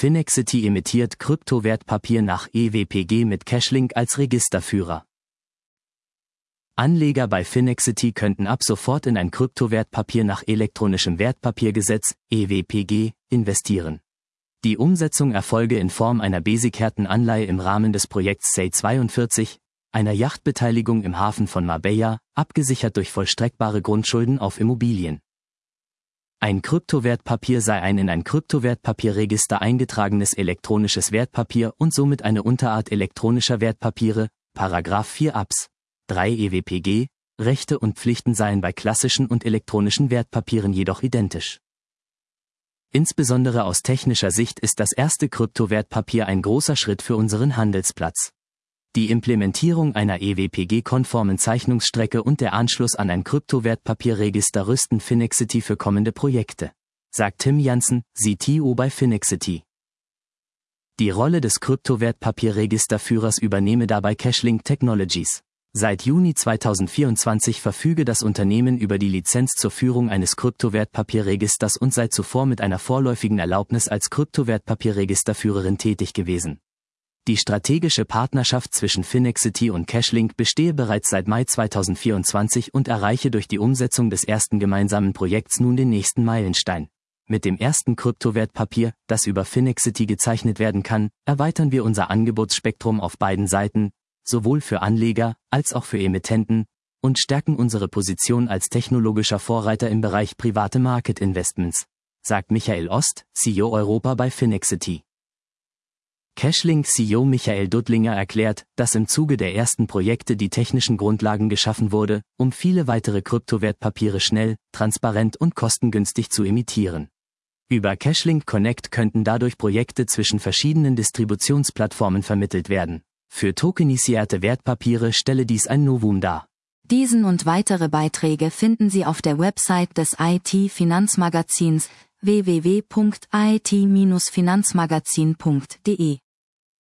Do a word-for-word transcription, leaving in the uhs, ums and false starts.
Finexity emittiert Kryptowertpapier nach E W P G mit Cashlink als Registerführer. Anleger bei Finexity könnten ab sofort in ein Kryptowertpapier nach elektronischem Wertpapiergesetz, E W P G, investieren. Die Umsetzung erfolge in Form einer Basic-Anleihe im Rahmen des Projekts S A Y zweiundvierzig, einer Yachtbeteiligung im Hafen von Marbella, abgesichert durch vollstreckbare Grundschulden auf Immobilien. Ein Kryptowertpapier sei ein in ein Kryptowertpapierregister eingetragenes elektronisches Wertpapier und somit eine Unterart elektronischer Wertpapiere, Paragraph vier Abs. drei E W P G, Rechte und Pflichten seien bei klassischen und elektronischen Wertpapieren jedoch identisch. Insbesondere aus technischer Sicht ist das erste Kryptowertpapier ein großer Schritt für unseren Handelsplatz. Die Implementierung einer E W P G-konformen Zeichnungsstrecke und der Anschluss an ein Kryptowertpapierregister rüsten Finexity für kommende Projekte, sagt Tim Jansen, C T O bei Finexity. Die Rolle des Kryptowertpapierregisterführers übernehme dabei Cashlink Technologies. Seit Juni zweitausendvierundzwanzig verfüge das Unternehmen über die Lizenz zur Führung eines Kryptowertpapierregisters und sei zuvor mit einer vorläufigen Erlaubnis als Kryptowertpapierregisterführerin tätig gewesen. Die strategische Partnerschaft zwischen Finexity und Cashlink bestehe bereits seit Mai zweitausendvierundzwanzig und erreiche durch die Umsetzung des ersten gemeinsamen Projekts nun den nächsten Meilenstein. Mit dem ersten Kryptowertpapier, das über Finexity gezeichnet werden kann, erweitern wir unser Angebotsspektrum auf beiden Seiten, sowohl für Anleger als auch für Emittenten, und stärken unsere Position als technologischer Vorreiter im Bereich private Market Investments, sagt Michael Ost, C E O Europa bei Finexity. Cashlink C E O Michael Duttlinger erklärt, dass im Zuge der ersten Projekte die technischen Grundlagen geschaffen wurde, um viele weitere Kryptowertpapiere schnell, transparent und kostengünstig zu emittieren. Über Cashlink Connect könnten dadurch Projekte zwischen verschiedenen Distributionsplattformen vermittelt werden. Für tokenisierte Wertpapiere stelle dies ein Novum dar. Diesen und weitere Beiträge finden Sie auf der Website des I T-Finanzmagazins w w w punkt i t Bindestrich finanzmagazin punkt de.